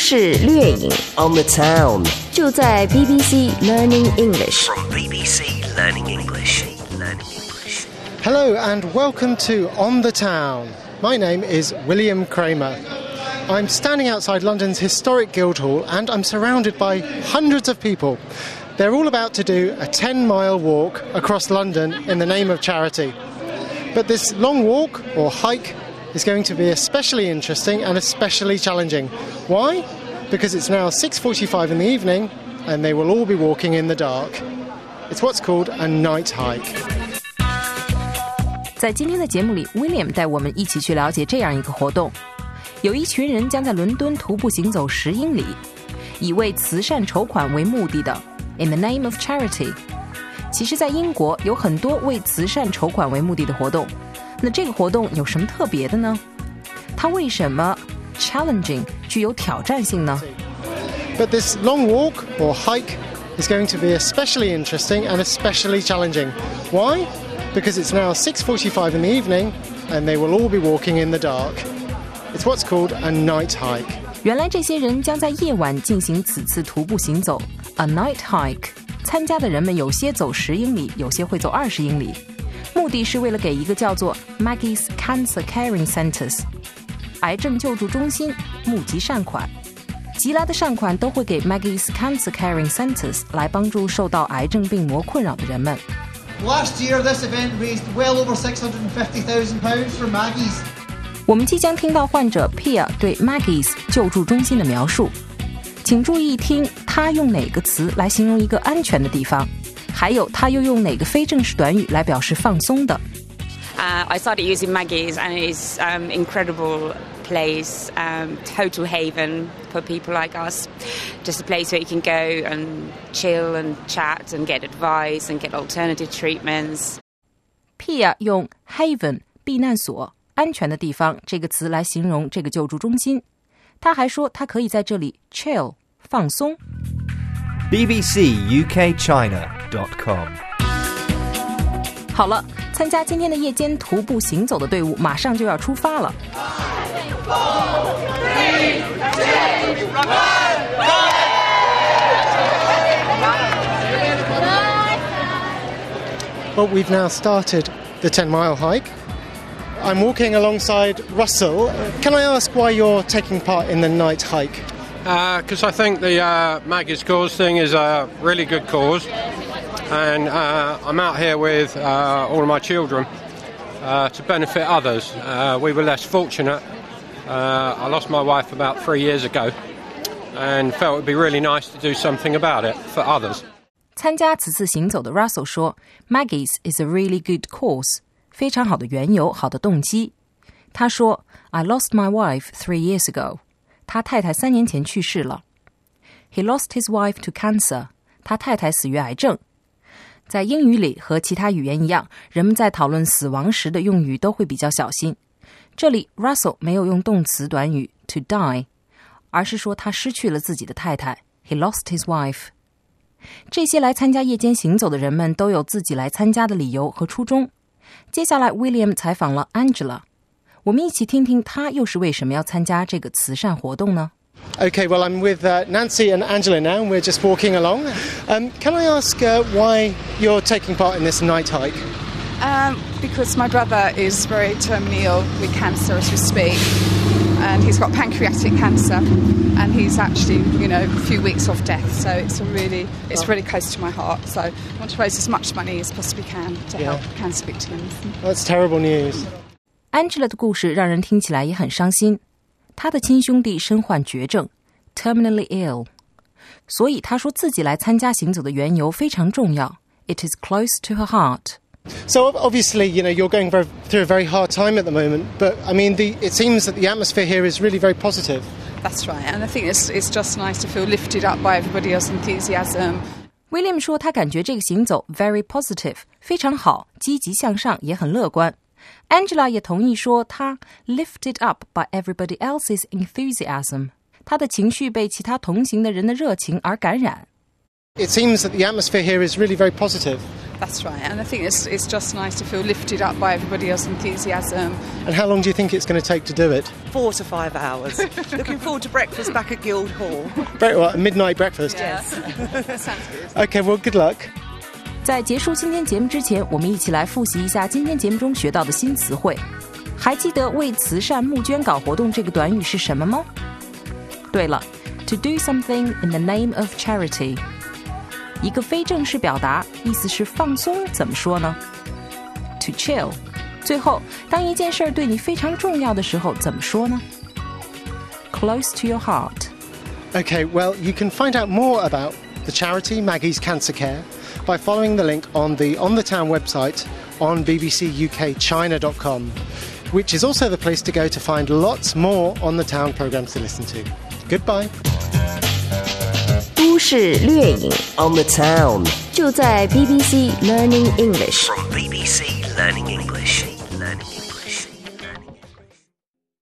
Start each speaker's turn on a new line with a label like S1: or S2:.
S1: 事掠影
S2: On the town.
S1: 就在 BBC Learning English。
S2: From BBC Learning English.
S3: Hello and welcome to On the Town. My name is William Kramer. I'm standing outside London's historic Guildhall and I'm surrounded by hundreds of people. They're all about to do a 10-mile walk across London in the name of charity. But this long walk or hike is going to be especially interesting and especially challenging. Why? Because it's now 6:45 in the evening and they will all be walking in the dark. It's what's called a night hike.
S4: 在今天的节目里 William 带我们一起去了解这样一个活动。有一群人将在伦敦徒步行走10英里，以为慈善筹款为目的的 In the name of charity。 其实在英国有很多为慈善筹款为目的的活动，那这个活动有什么特别的呢？它为什么 challenging 具有挑战性呢？
S3: But this long walk or hike is going to be especially interesting and especially challenging. Why? Because it's now 6:45 in the evening and they will all be walking in the dark. It's what's called a night hike.
S4: 原来这些人将在夜晚进行此次徒步行走 A night hike。 参加的人们有些走10英里，有些会走20英里，目的是为了给一个叫做 Maggie's Cancer Caring Centres 癌症救助中心募集善款。集来的善款都会给 Maggie's Cancer Caring Centres 来帮助受到癌症病魔困扰的人们。
S5: Last year, this event raised well over £650,000 for Maggie's.
S4: 我们即将听到患者 Pia 对 Maggie's 救助中心的描述，请注意听他用哪个词来形容一个安全的地方，还有他又用哪个非正式短语来表示放松的。
S6: I started using Maggie's and it's incredible place, total haven for people like us. Just a place where you can go and chill and chat and get advice and get alternative treatments.
S4: Pia 用 haven 避难所安全的地方这个词来形容这个救助中心。他还说他可以在这里 chill 放松。
S7: bbcukchina.com
S4: 好了，参加今天的夜间徒步行走的队伍马上就要出发了。
S3: Well, we've now started the 10-mile hike. I'm walking alongside Russell. Can I ask why you're taking part in the night hike?
S8: Because I think the Maggie's Cause thing is a really good cause. And I'm out here with all of my children to benefit others. We were less fortunate. I lost my wife about 3 years ago and felt it would be really nice to do something about it for others.
S4: 参加此次行走的 Russell 说 Maggie's is a really good cause， 非常好的缘由，好的动机。他说 I lost my wife 3 years ago， 他太太3年前去世了。 He lost his wife to cancer， 他太太死于癌症。在英语里和其他语言一样，人们在讨论死亡时的用语都会比较小心。这里 Russell 没有用动词短语 to die， 而是说他失去了自己的太太 He lost his wife。 这些来参加夜间行走的人们都有自己来参加的理由和初衷。接下来 William 采访了 Angela， 我们一起听听她又是为什么要参加这个慈善活动呢？
S3: Okay, well, I'm with Nancy and Angela now, and we're just walking along. Can I ask why you're taking part in this night hike?
S9: Because my brother is very terminally ill with cancer as we speak, and he's got pancreatic cancer, and he's actually, a few weeks off death. So it's really close to my heart. So I want to raise as much money as possibly can to help cancer victims.
S3: That's terrible news.
S4: Angela 的故事让人听起来也很伤心。她的亲兄弟身患绝症 terminally ill， 所以她说自己来参加行走的缘由非常重要。It is close to her heart.
S3: So obviously, you're going through a very hard time at the moment, but I mean, it seems that the atmosphere here is really very positive.
S9: That's right, and I think it's just nice to feel lifted up by everybody else's enthusiasm.
S4: William 说他感觉这个行走 very positive， 非常好，积极向上，也很乐观。Angela 也同意说她 lifted up by everybody else's enthusiasm， 她的情绪被其他同行的人的热情而感染。
S3: It seems that the atmosphere here is really very positive.
S9: That's right, and I think it's just nice to feel lifted up by everybody else's enthusiasm.
S3: And how long do you think it's going to take to do it?
S10: 4 to 5 hours. Looking forward to breakfast back at Guildhall.
S3: What, midnight breakfast?
S9: Yes. That sounds good.
S3: Okay, well, good luck.
S4: 在结束今天节目之前，我们一起来复习一下今天节目中学到的新词汇。还记得为慈善募捐搞活动这个短语是什么吗？对了 ，to do something in the name of charity。一个非正式表达，意思是放松，怎么说呢 ？To chill。最后，当一件事对你非常重要的时候，怎么说呢 ？Close to your heart。
S3: Okay, well, you can find out more about the charity Maggie's Cancer Care by following the link on the On the Town website on bbcukchina.com, which is also the place to go to find lots more On the Town programs to listen to. Goodbye.
S1: 都市掠影
S2: On the Town
S1: 就在 BBC Learning English。
S2: from BBC Learning English.